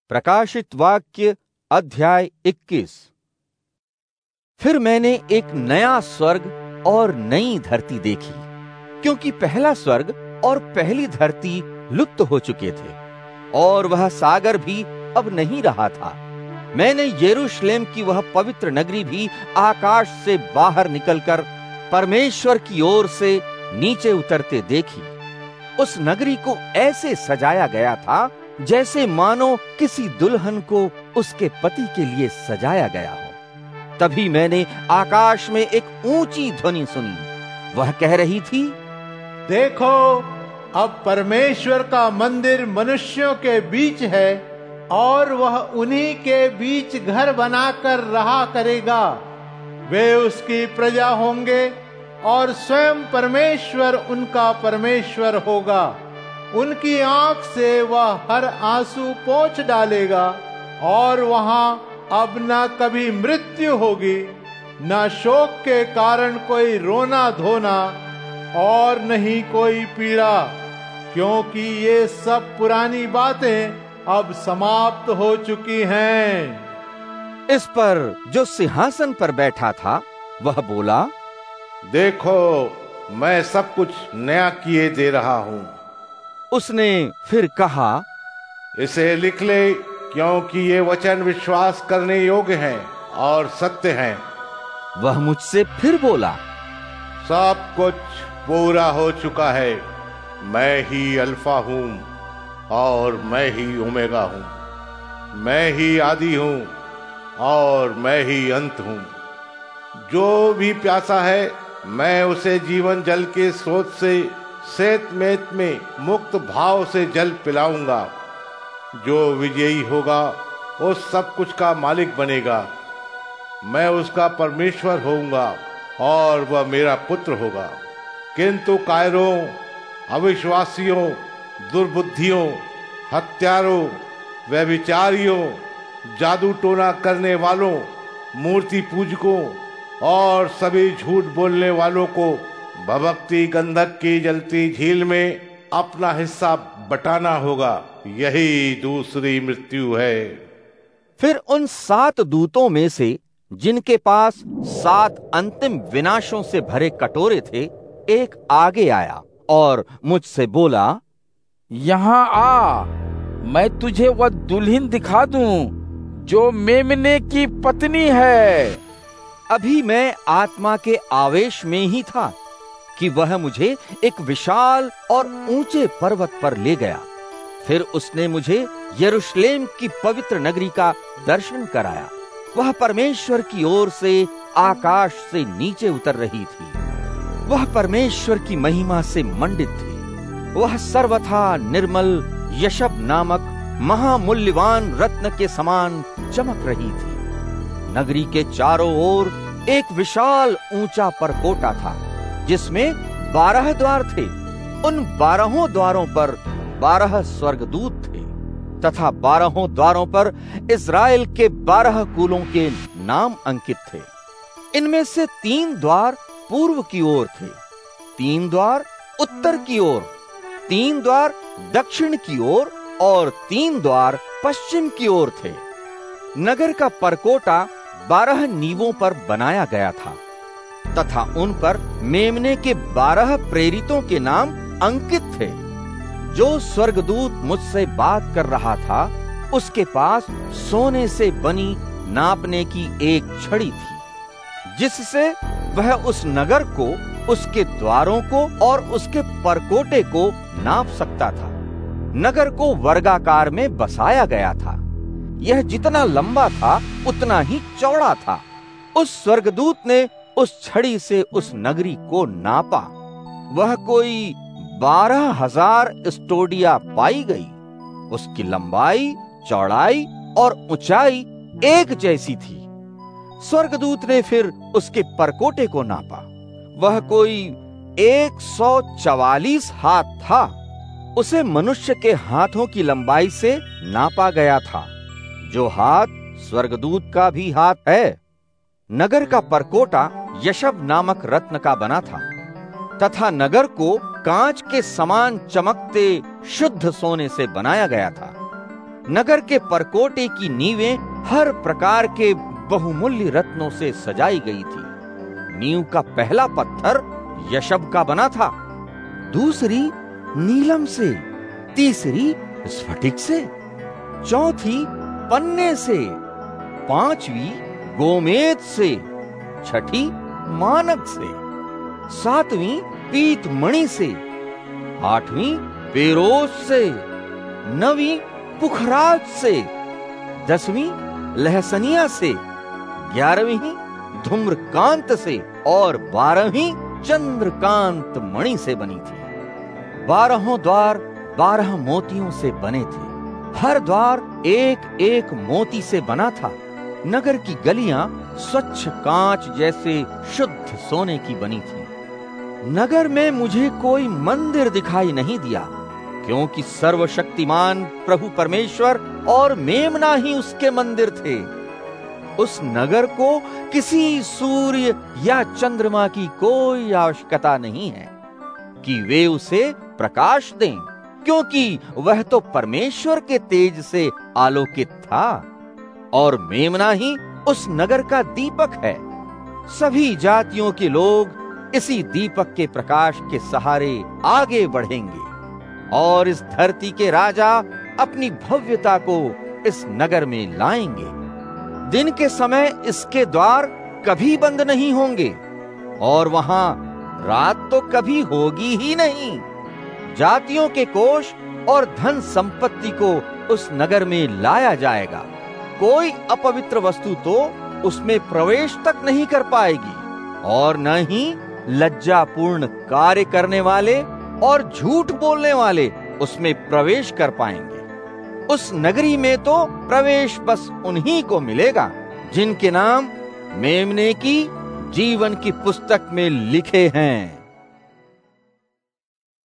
प्रकाशित वाक्य अध्याय 21। फिर मैंने एक नया स्वर्ग और नई धरती देखी, क्योंकि पहला स्वर्ग और पहली धरती लुप्त हो चुके थे और वह सागर भी अब नहीं रहा था। मैंने यरूशलेम की वह पवित्र नगरी भी आकाश से बाहर निकलकर परमेश्वर की ओर से नीचे उतरते देखी। उस नगरी को ऐसे सजाया गया था जैसे मानो किसी दुल्हन को उसके पति के लिए सजाया गया हो। तभी मैंने आकाश में एक ऊंची ध्वनि सुनी। वह कह रही थी, देखो, अब परमेश्वर का मंदिर मनुष्यों के बीच है और वह उन्हीं के बीच घर बनाकर रहा करेगा। वे उसकी प्रजा होंगे और स्वयं परमेश्वर उनका परमेश्वर होगा। उनकी आंख से वह हर आंसू पोंछ डालेगा और वहां अब न कभी मृत्यु होगी, न शोक के कारण कोई रोना धोना और नहीं कोई पीड़ा, क्योंकि ये सब पुरानी बातें अब समाप्त हो चुकी हैं। इस पर जो सिंहासन पर बैठा था वह बोला, देखो, मैं सब कुछ नया किए दे रहा हूं। उसने फिर कहा, इसे लिख ले, क्योंकि ये वचन विश्वास करने योग्य हैं और सत्य हैं। वह मुझसे फिर बोला, सब कुछ पूरा हो चुका है। मैं ही अल्फा हूं और मैं ही ओमेगा हूं। मैं ही आदि हूं और मैं ही अंत हूं। जो भी प्यासा है, मैं उसे जीवन जल के स्रोत से श्वेत मेत में मुक्त भाव से जल पिलाऊंगा। जो विजयी होगा उस सब कुछ का मालिक बनेगा। मैं उसका परमेश्वर होऊंगा और वह मेरा पुत्र होगा। किंतु कायरों, अविश्वासियों, दुर्बुद्धियों, हत्यारों, व्यभिचारियों, जादू टोना करने वालों, मूर्ति पूजकों और सभी झूठ बोलने वालों को भभकती गंधक की जलती झील में अपना हिस्सा बटाना होगा। यही दूसरी मृत्यु है। फिर उन 7 दूतों में से जिनके पास 7 अंतिम विनाशों से भरे कटोरे थे, एक आगे आया और मुझसे बोला, यहाँ आ, मैं तुझे वह दुल्हन दिखा दूं जो मेमने की पत्नी है। अभी मैं आत्मा के आवेश में ही था कि वह मुझे एक विशाल और ऊंचे पर्वत पर ले गया। फिर उसने मुझे यरूशलेम की पवित्र नगरी का दर्शन कराया। वह परमेश्वर की ओर से आकाश से नीचे उतर रही थी। वह परमेश्वर की महिमा से मंडित थी। वह सर्वथा निर्मल यशब नामक महामूल्यवान रत्न के समान चमक रही थी। नगरी के चारों ओर एक विशाल ऊंचा परकोटा था, जिसमें 12 द्वार थे। उन 12 द्वारों पर 12 स्वर्गदूत थे तथा 12 द्वारों पर इस्राएल के 12 कुलों के नाम अंकित थे। इनमें से 3 द्वार पूर्व की ओर थे, 3 द्वार उत्तर की ओर, 3 द्वार दक्षिण की ओर और 3 द्वार पश्चिम की ओर थे। नगर का परकोटा 12 नींवों पर बनाया गया था तथा उन पर मेमने के 12 प्रेरितों के नाम अंकित थे। जो स्वर्गदूत मुझसे बात कर रहा था, उसके पास सोने से बनी नापने की एक छड़ी थी, जिससे वह उस नगर को, उसके द्वारों को और उसके परकोटे को नाप सकता था। नगर को वर्गाकार में बसाया गया था। यह जितना लंबा था उतना ही चौड़ा था। उस स्वर्गदूत ने उस छड़ी से उस नगरी को नापा। वह कोई 12,000 स्टोडिया पाई गई। उसकी लंबाई, चौड़ाई और ऊंचाई एक जैसी थी। स्वर्गदूत ने फिर उसके परकोटे को नापा। वह कोई 144 हाथ था। उसे मनुष्य के हाथों की लंबाई से नापा गया था, जो हाथ स्वर्गदूत का भी हाथ है। नगर का परकोटा यशब नामक रत्न का बना था तथा नगर को कांच के समान चमकते शुद्ध सोने से बनाया गया था। नगर के परकोटे की नींवें हर प्रकार के बहुमूल्य रत्नों से सजाई गई थी। नींव का पहला पत्थर यशब का बना था, दूसरी नीलम से, तीसरी स्फटिक से, चौथी पन्ने से, पांचवी गोमेद से, छठी मानक से, सातवीं पीतमणि से, आठवीं पेरोज से, नवीं पुखराज से, 10वीं लहसनिया से, 11वीं धूम्रकांत से और 12वीं चंद्रकांत मणि से बनी थी। 12 द्वार 12 मोतियों से बने थे। हर द्वार एक एक मोती से बना था। नगर की गलियां स्वच्छ कांच जैसे शुद्ध सोने की बनी थी। नगर में मुझे कोई मंदिर दिखाई नहीं दिया, क्योंकि सर्वशक्तिमान प्रभु परमेश्वर और मेमना ही उसके मंदिर थे। उस नगर को किसी सूर्य या चंद्रमा की कोई आवश्यकता नहीं है कि वे उसे प्रकाश दें, क्योंकि वह तो परमेश्वर के तेज से आलोकित था और मेमना ही उस नगर का दीपक है। सभी जातियों के लोग इसी दीपक के प्रकाश के सहारे आगे बढ़ेंगे और इस धरती के राजा अपनी भव्यता को इस नगर में लाएंगे। दिन के समय इसके द्वार कभी बंद नहीं होंगे और वहां रात तो कभी होगी ही नहीं। जातियों के कोष और धन संपत्ति को उस नगर में लाया जाएगा। कोई अपवित्र वस्तु तो उसमें प्रवेश तक नहीं कर पाएगी और न ही लज्जापूर्ण कार्य करने वाले और झूठ बोलने वाले उसमें प्रवेश कर पाएंगे। उस नगरी में तो प्रवेश बस उन्हीं को मिलेगा जिनके नाम मेमने की जीवन की पुस्तक में लिखे हैं।